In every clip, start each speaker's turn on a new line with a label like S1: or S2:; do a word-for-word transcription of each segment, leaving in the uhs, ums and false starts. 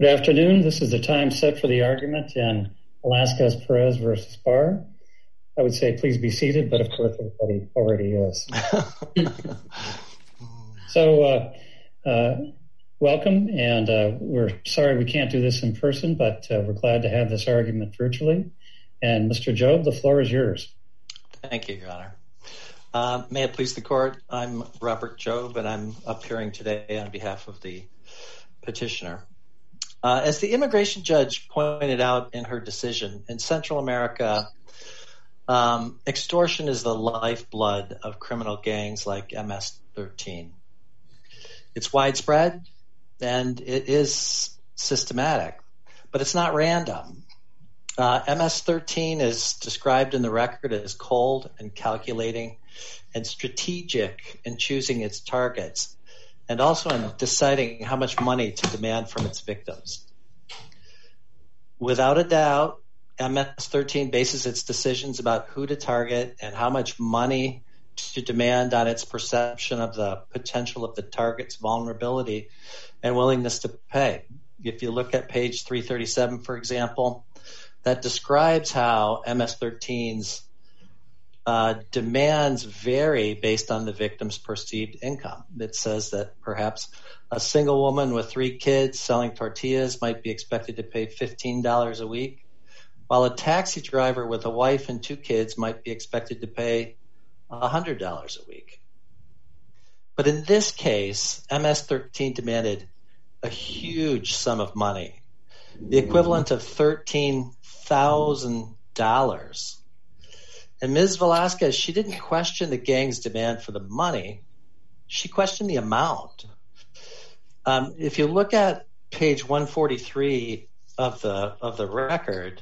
S1: Good afternoon. This is the time set for the argument in Velasquez-Perez versus Barr. I would say please be seated, but of course everybody already is. so uh, uh, welcome, and uh, we're sorry we can't do this in person, but uh, we're glad to have this argument virtually. And Mister Job, the floor is yours.
S2: Thank you, Your Honor. Uh, may it please the court, I'm Robert Job, and I'm appearing today on behalf of the petitioner. Uh, as the immigration judge pointed out in her decision, in Central America, um, extortion is the lifeblood of criminal gangs like M S thirteen. It's widespread and it is systematic, but it's not random. Uh, M S thirteen is described in the record as cold and calculating and strategic in choosing its targets, and also in deciding how much money to demand from its victims. Without a doubt, M S thirteen bases its decisions about who to target and how much money to demand on its perception of the potential of the target's vulnerability and willingness to pay. If you look at page three thirty-seven, for example, that describes how M S thirteen's Uh, demands vary based on the victim's perceived income. It says that perhaps a single woman with three kids selling tortillas might be expected to pay fifteen dollars a week, while a taxi driver with a wife and two kids might be expected to pay one hundred dollars a week. But in this case, M S thirteen demanded a huge sum of money, the equivalent of thirteen thousand dollars. And Miz Velasquez, she didn't question the gang's demand for the money. She questioned the amount. Um, if you look at page one forty-three of the of the record,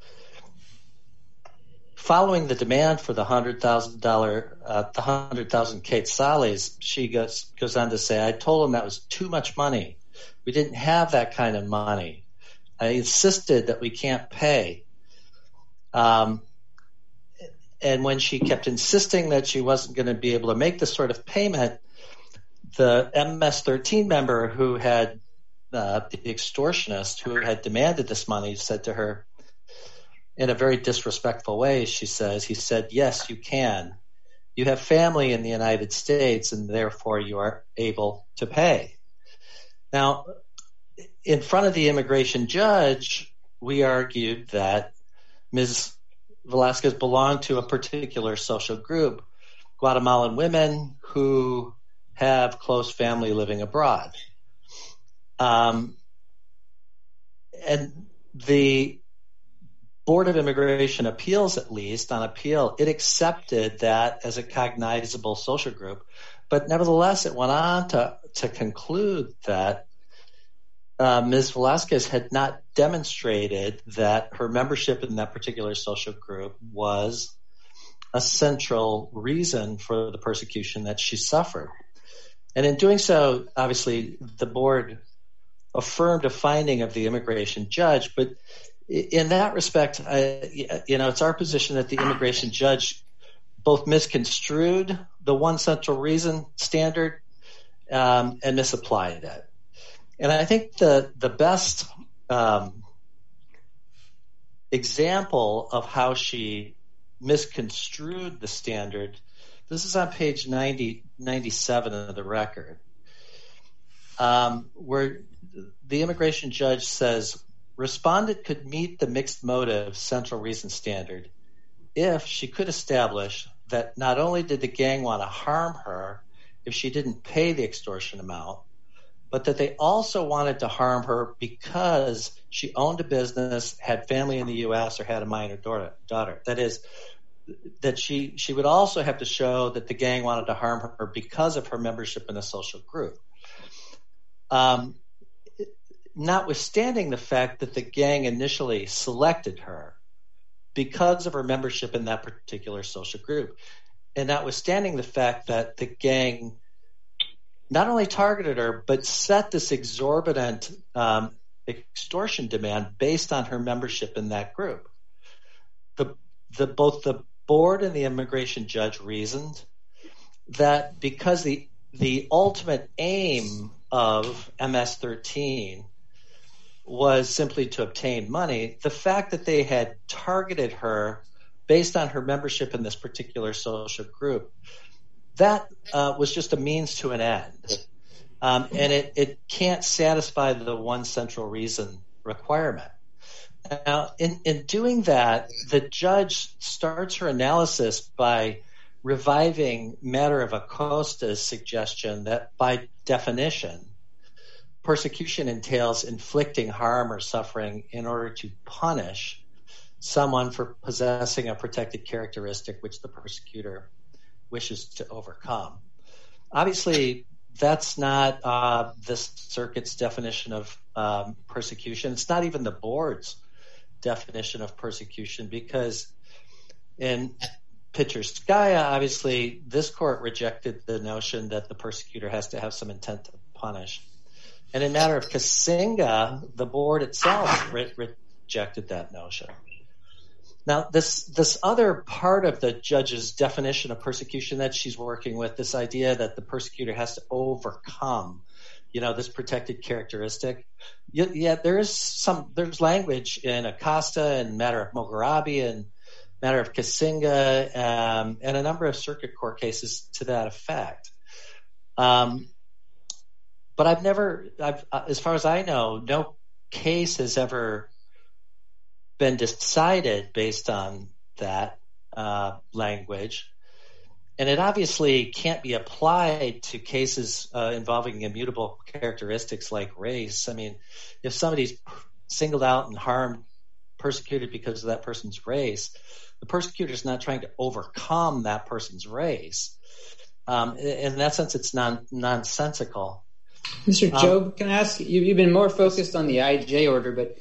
S2: following the demand for the hundred thousand dollar, uh, the hundred thousand quetzales, she goes goes on to say, "I told him that was too much money. We didn't have that kind of money. I insisted that we can't pay." Um, And when she kept insisting that she wasn't going to be able to make this sort of payment, the M S thirteen member who had, uh, the extortionist who had demanded this money said to her in a very disrespectful way, she says, he said, "Yes, you can. You have family in the United States and therefore you are able to pay." Now, in front of the immigration judge, we argued that Miz Velasquez belonged to a particular social group, Guatemalan women who have close family living abroad. Um, and the Board of Immigration Appeals, at least on appeal, it accepted that as a cognizable social group. But nevertheless, it went on to, to conclude that Uh, Miz Velasquez had not demonstrated that her membership in that particular social group was a central reason for the persecution that she suffered. And in doing so, obviously, the board affirmed a finding of the immigration judge. But in that respect, I, you know, it's our position that the immigration judge both misconstrued the one central reason standard um, and misapplied it. And I think the the best um, example of how she misconstrued the standard, this is on page ninety, ninety-seven of the record, um, where the immigration judge says, "Respondent could meet the mixed motive central reason standard if she could establish that not only did the gang want to harm her if she didn't pay the extortion amount, but that they also wanted to harm her because she owned a business, had family in the U S, or had a minor daughter. That is, that she, she would also have to show that the gang wanted to harm her because of her membership in a social group. Um, notwithstanding the fact that the gang initially selected her because of her membership in that particular social group, and notwithstanding the fact that the gang not only targeted her, but set this exorbitant um, extortion demand based on her membership in that group. The, the, both the board and the immigration judge reasoned that because the the ultimate aim of M S thirteen was simply to obtain money. The fact that they had targeted her based on her membership in this particular social group, that uh, was just a means to an end. Um, and it, it can't satisfy the one central reason requirement. Now, in, in doing that, the judge starts her analysis by reviving Matter of Acosta's suggestion that by definition, persecution entails inflicting harm or suffering in order to punish someone for possessing a protected characteristic which the persecutor wishes to overcome. Obviously, that's not uh, this circuit's definition of um, persecution. It's not even the board's definition of persecution, because in Pitcher-Skaya, obviously, this court rejected the notion that the persecutor has to have some intent to punish. And in Matter of Kasinga, the board itself re- rejected that notion. Now, this this other part of the judge's definition of persecution that she's working with, this idea that the persecutor has to overcome, you know, this protected characteristic. Yeah, yeah there is some there's language in Acosta and Matter of Mughrabi and Matter of Kasinga um, and a number of circuit court cases to that effect. Um, but I've never, I've, uh, as far as I know, no case has ever been decided based on that uh, language. And it obviously can't be applied to cases uh, involving immutable characteristics like race. I mean, if somebody's singled out and harmed, persecuted because of that person's race, the persecutor is not trying to overcome that person's race. Um, in that sense, it's non, nonsensical.
S3: Mister Job, um, can I ask you, you've been more focused on the I J order, but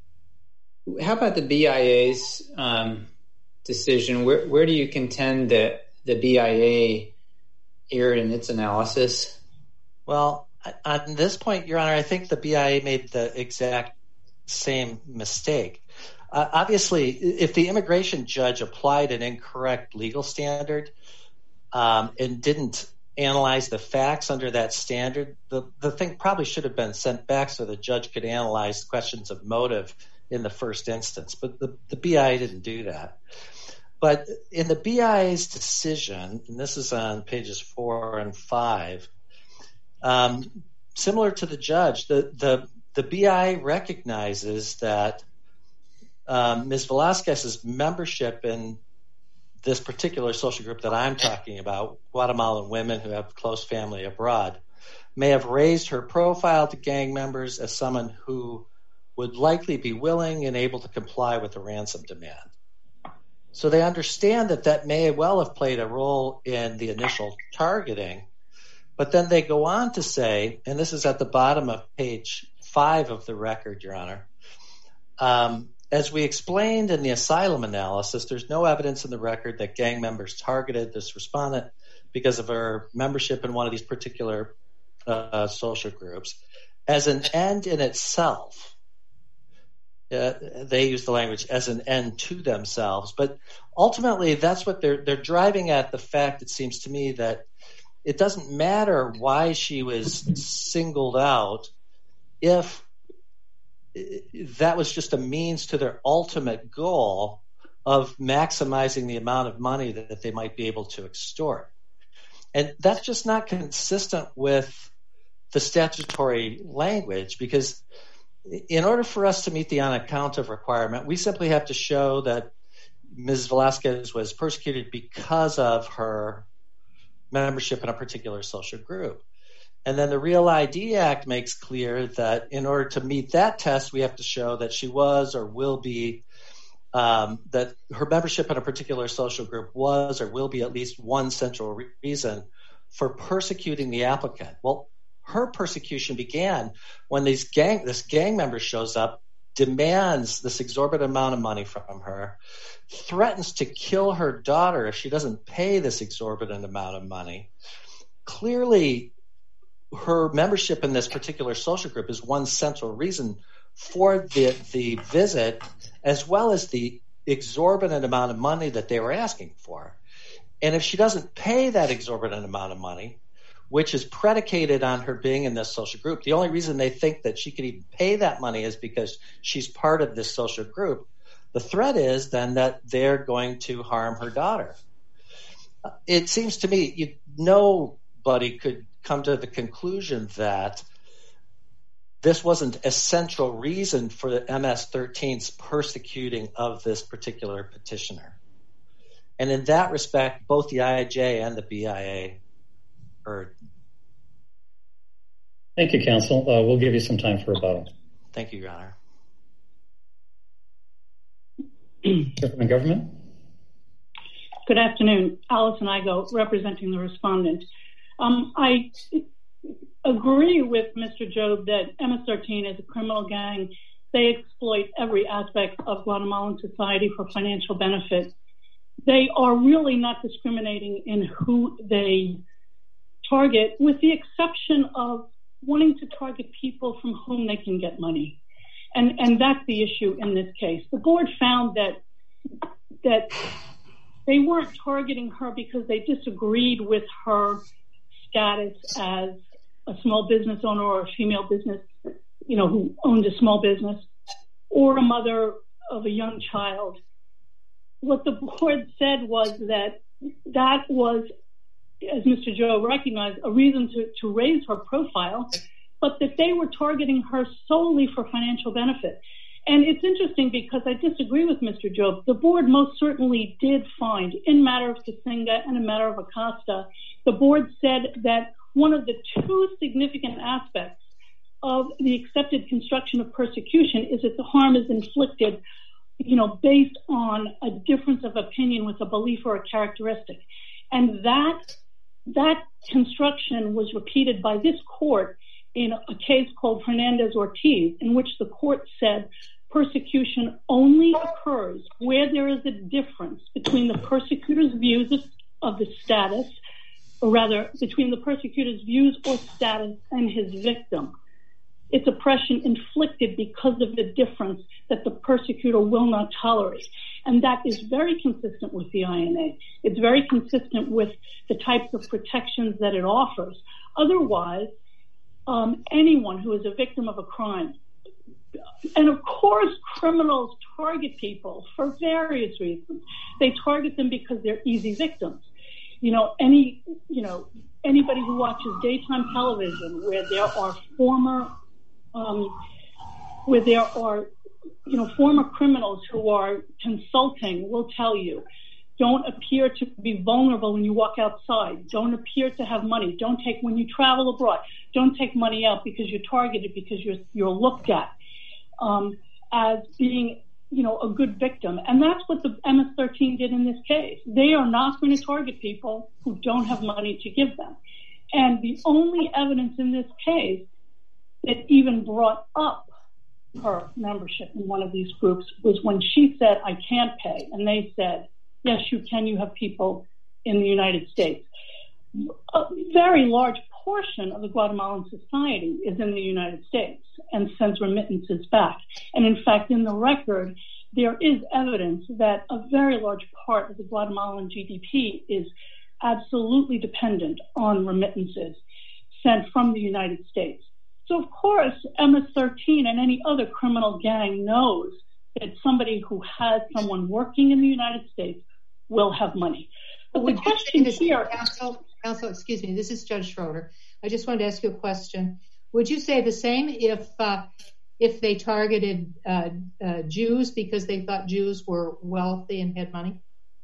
S3: how about the B I A's um, decision? Where, where do you contend that the B I A erred in its analysis?
S2: Well, on this point, Your Honor, I think the B I A made the exact same mistake. Uh, obviously, if the immigration judge applied an incorrect legal standard um, and didn't analyze the facts under that standard, the, the thing probably should have been sent back so the judge could analyze questions of motive in the first instance. But the, the B I A didn't do that. But in the B I A's decision, and this is on pages four and five, um, similar to the judge, the, the, the B I A recognizes that um, Miz Velasquez's membership in this particular social group that I'm talking about, Guatemalan women who have close family abroad, may have raised her profile to gang members as someone who would likely be willing and able to comply with the ransom demand. So they understand that that may well have played a role in the initial targeting, but then they go on to say, and this is at the bottom of page five of the record, Your Honor, um, as we explained in the asylum analysis, there's no evidence in the record that gang members targeted this respondent because of her membership in one of these particular uh, social groups. As an end in itself, uh, they use the language as an end to themselves, but ultimately that's what they're they're driving at, the fact, it seems to me, that it doesn't matter why she was singled out if that was just a means to their ultimate goal of maximizing the amount of money that, that they might be able to extort. And that's just not consistent with the statutory language, because in order for us to meet the on account of requirement, we simply have to show that Miz Velasquez was persecuted because of her membership in a particular social group. And then the Real I D Act makes clear that in order to meet that test, we have to show that she was or will be, um, that her membership in a particular social group was or will be at least one central re- reason for persecuting the applicant. Well, her persecution began when these gang, this gang member shows up, demands this exorbitant amount of money from her, threatens to kill her daughter if she doesn't pay this exorbitant amount of money. Clearly, her membership in this particular social group is one central reason for the, the visit, as well as the exorbitant amount of money that they were asking for. And if she doesn't pay that exorbitant amount of money, which is predicated on her being in this social group. The only reason they think that she could even pay that money is because she's part of this social group. The threat is then that they're going to harm her daughter. It seems to me you, nobody could come to the conclusion that this wasn't a central reason for the M S thirteen's persecuting of this particular petitioner. And in that respect, both the I J and the B I A are.
S1: Thank you, counsel. Uh, we'll give you some time for rebuttal.
S2: Thank you, Your Honor.
S1: From the government.
S4: Good afternoon. Allison Igo, representing the respondent. Um, I agree with Mister Job that M S thirteen is a criminal gang. They exploit every aspect of Guatemalan society for financial benefit. They are really not discriminating in who they target, with the exception of wanting to target people from whom they can get money. And, and that's the issue in this case. The board found that that they weren't targeting her because they disagreed with her status as a small business owner or a female business, you know, who owned a small business, or a mother of a young child. What the board said was that that was, as Mister Joe recognized, a reason to, to raise her profile, but that they were targeting her solely for financial benefit. And it's interesting because I disagree with Mister Job. The board most certainly did find, in matter of Kasinga and in matter of Acosta, the board said that one of the two significant aspects of the accepted construction of persecution is that the harm is inflicted, you know, based on a difference of opinion with a belief or a characteristic. And that that construction was repeated by this court in a case called Hernandez-Ortiz, in which the court said persecution only occurs where there is a difference between the persecutor's views of, of the status, or rather between the persecutor's views or status and his victim. It's oppression inflicted because of the difference that the persecutor will not tolerate. And that is very consistent with the I N A. It's very consistent with the types of protections that it offers. Otherwise, um, anyone who is a victim of a crime, and of course, criminals target people for various reasons. They target them because they're easy victims. You know, any, you know, anybody who watches daytime television where there are former, um, where there are, you know, former criminals who are consulting will tell you, don't appear to be vulnerable when you walk outside. Don't appear to have money. Don't take, when you travel abroad, don't take money out because you're targeted, because you're, you're looked at um, as being, you know, a good victim. And that's what the M S thirteen did in this case. They are not going to target people who don't have money to give them. And the only evidence in this case that even brought up her membership in one of these groups was when she said, I can't pay. And they said, yes, you can. You have people in the United States. A very large portion of the Guatemalan society is in the United States and sends remittances back. And in fact, in the record, there is evidence that a very large part of the Guatemalan G D P is absolutely dependent on remittances sent from the United States. So, of course, M S thirteen and any other criminal gang knows that somebody who has someone working in the United States will have money. But the question here...
S5: Counsel, counsel, excuse me, this is Judge Schroeder. I just wanted to ask you a question. Would you say the same if uh, if they targeted uh, uh, Jews because they thought Jews were wealthy and had money?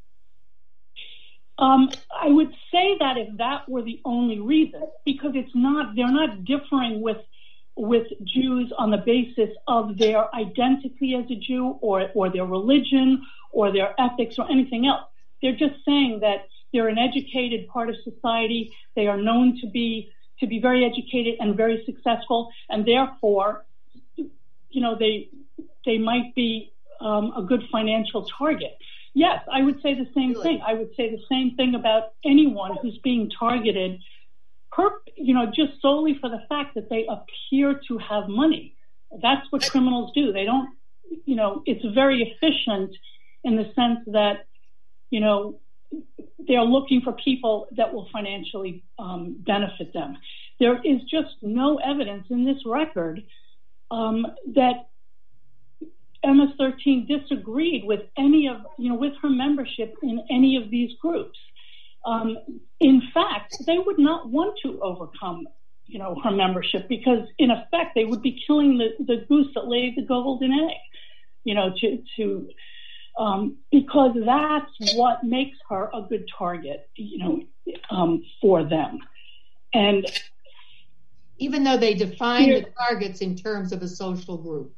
S4: Um, I would say that if that were the only reason, because it's not, they're not differing with with Jews on the basis of their identity as a Jew or, or their religion or their ethics or anything else. They're just saying that they're an educated part of society. They are known to be to be very educated and very successful, and therefore, you know, they they might be um, a good financial target. Yes, I would say the same thing. I would say the same thing about anyone who's being targeted, per, you know, just solely for the fact that they appear to have money. That's what criminals do. They don't, you know, it's very efficient in the sense that, you know, they're looking for people that will financially um, benefit them. There is just no evidence in this record um, that M S thirteen disagreed with any of, you know, with her membership in any of these groups. Um, in fact, they would not want to overcome, you know, her membership, because in effect they would be killing the, the goose that laid the golden egg, you know, to, to um, because that's what makes her a good target, you know, um, for them. And
S5: even though they define the targets in terms of a social group.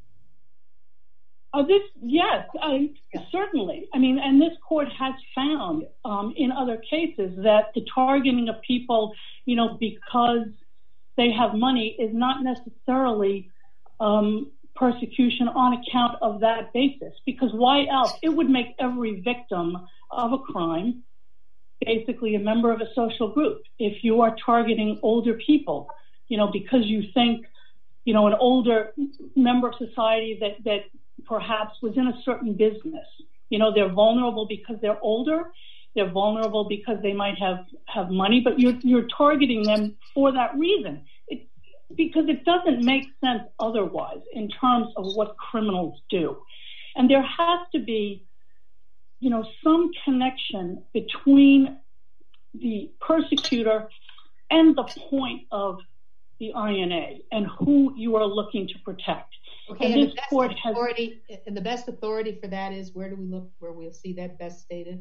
S4: Uh, this, yes, I, certainly. I mean, and this court has found um, in other cases that the targeting of people, you know, because they have money is not necessarily um, persecution on account of that basis. Because why else? It would make every victim of a crime basically a member of a social group. If you are targeting older people, you know, because you think, you know, an older member of society that, that perhaps was in a certain business, you know, they're vulnerable because they're older, they're vulnerable because they might have, have money, but you're, you're targeting them for that reason. It, because it doesn't make sense otherwise in terms of what criminals do. And there has to be, you know, some connection between the persecutor and the point of the I N A and who you are looking to protect.
S5: Okay,
S4: and,
S5: and,
S4: this
S5: the best
S4: court
S5: authority,
S4: has,
S5: and the best authority for that is, where do we look, where we'll see that best stated?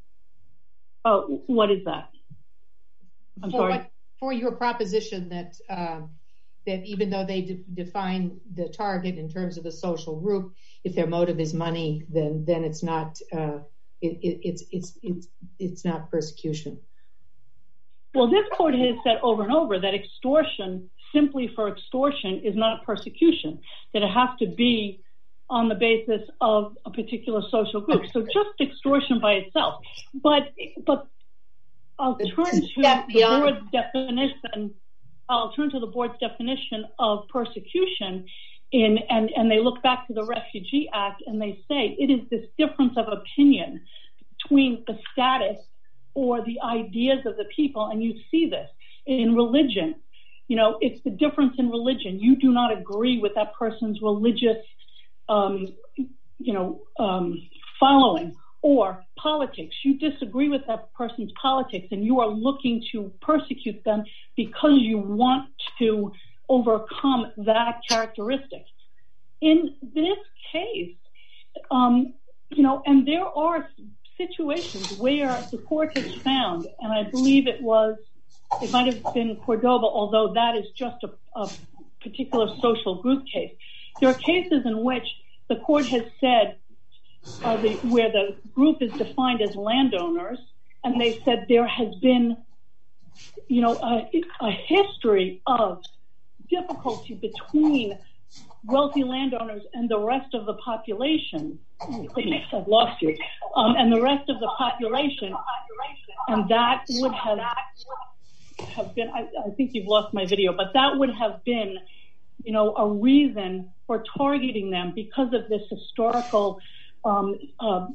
S4: Oh, what is that? I'm
S5: for
S4: sorry.
S5: What, for your proposition that um, that even though they de- define the target in terms of a social group, if their motive is money, then then it's not uh, it, it, it's it's it's it's not persecution.
S4: Well, this court has said over and over that extortion, simply for extortion, is not persecution, that it has to be on the basis of a particular social group. So just extortion by itself. But but I'll turn to the board's definition. I'll turn to the board's definition of persecution in and, and they look back to the Refugee Act and they say it is this difference of opinion between the status or the ideas of the people. And you see this in religion. You know, it's the difference in religion. You do not agree with that person's religious, um, you know, um, following, or politics. You disagree with that person's politics and you are looking to persecute them because you want to overcome that characteristic. In this case, um, you know, and there are situations where the court has found, and I believe it was, it might have been Cordoba, although that is just a, a particular social group case. There are cases in which the court has said, uh, the, where the group is defined as landowners, and they said there has been, you know, a, a history of difficulty between wealthy landowners and the rest of the population. Oh, goodness, I've lost you. Um, and the rest of the population, and that would have have been, I, I think you've lost my video, but that would have been, you know, a reason for targeting them because of this historical um, uh,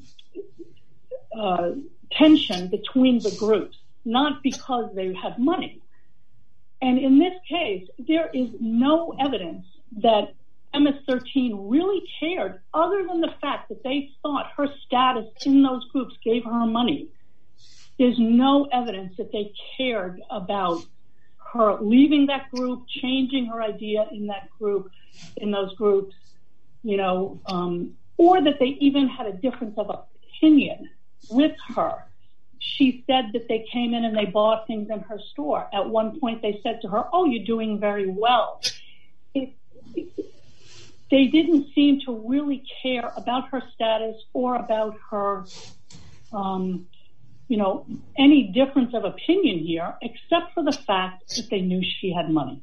S4: uh, tension between the groups, not because they had money. And in this case, there is no evidence that M S thirteen really cared, other than the fact that they thought her status in those groups gave her money. There's no evidence that they cared about her leaving that group, changing her idea in that group, in those groups, you know, um, or that they even had a difference of opinion with her. She said that they came in and they bought things in her store. At one point, they said to her, "Oh, you're doing very well." It, it, they didn't seem to really care about her status or about her, um, you know, any difference of opinion here, except for the fact that they knew she had money.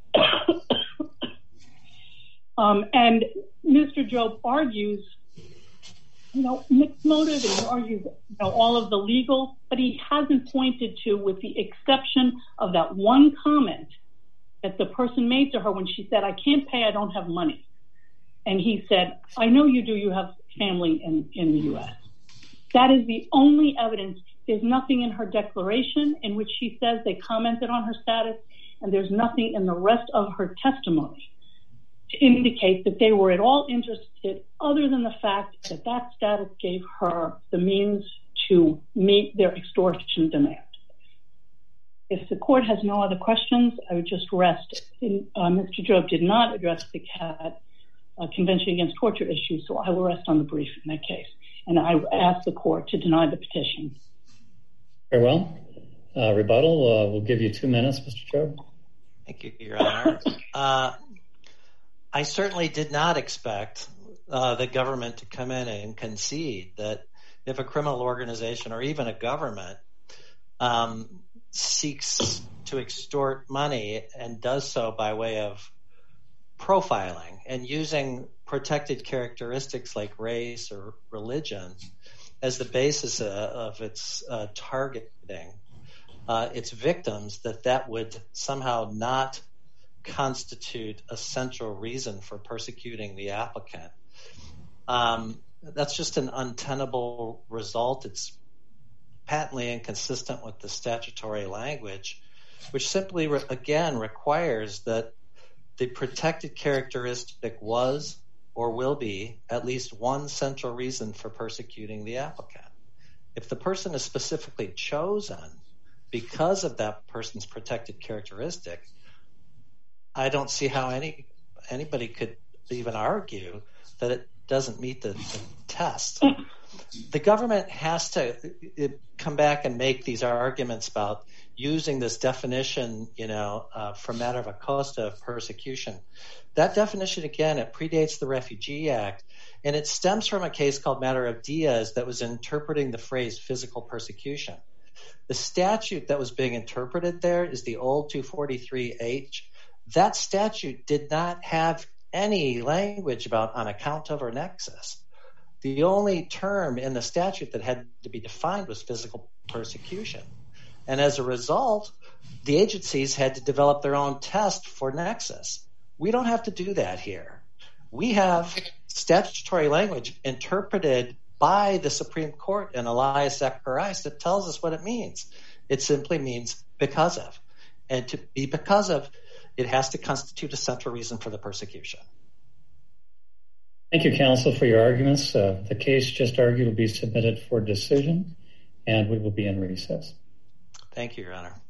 S4: um, and Mister Job argues, you know, mixed motive, and he argues, you know, all of the legal, but he hasn't pointed to, with the exception of that one comment that the person made to her when she said, "I can't pay, I don't have money." And he said, "I know you do, you have family in, in the U S" That is the only evidence There's nothing in her declaration in which she says they commented on her status, and there's nothing in the rest of her testimony to indicate that they were at all interested, other than the fact that that status gave her the means to meet their extortion demand. If the court has no other questions, I would just rest. In, uh, Mister Jobe did not address the C A T uh, Convention Against Torture issue, so I will rest on the brief in that case. And I ask the court to deny the petition.
S1: Very well. Uh, rebuttal, uh, we'll give you two minutes, Mister Jobe.
S2: Thank you, Your Honor. uh, I certainly did not expect uh, the government to come in and concede that if a criminal organization or even a government um, seeks to extort money and does so by way of profiling and using protected characteristics like race or religion as the basis uh, of its uh, targeting uh, its victims, that that would somehow not constitute a central reason for persecuting the applicant. Um, that's just an untenable result. It's patently inconsistent with the statutory language, which simply, re- again, requires that the protected characteristic was or will be at least one central reason for persecuting the applicant. If the person is specifically chosen because of that person's protected characteristic, I don't see how any anybody could even argue that it doesn't meet the, the test. The government has to it, come back and make these arguments about using this definition, you know, uh, from Matter of Acosta of persecution. That definition, again, it predates the Refugee Act, and it stems from a case called Matter of Diaz that was interpreting the phrase physical persecution. The statute that was being interpreted there is the old two forty-three H. That statute did not have any language about on account of or nexus. The only term in the statute that had to be defined was physical persecution. And as a result, the agencies had to develop their own test for nexus. We don't have to do that here. We have statutory language interpreted by the Supreme Court in Elias Zacharias that tells us what it means. It simply means because of. And to be because of, it has to constitute a central reason for the persecution.
S1: Thank you, counsel, for your arguments. Uh, the case just argued will be submitted for decision, and we will be in recess.
S2: Thank you, Your Honor.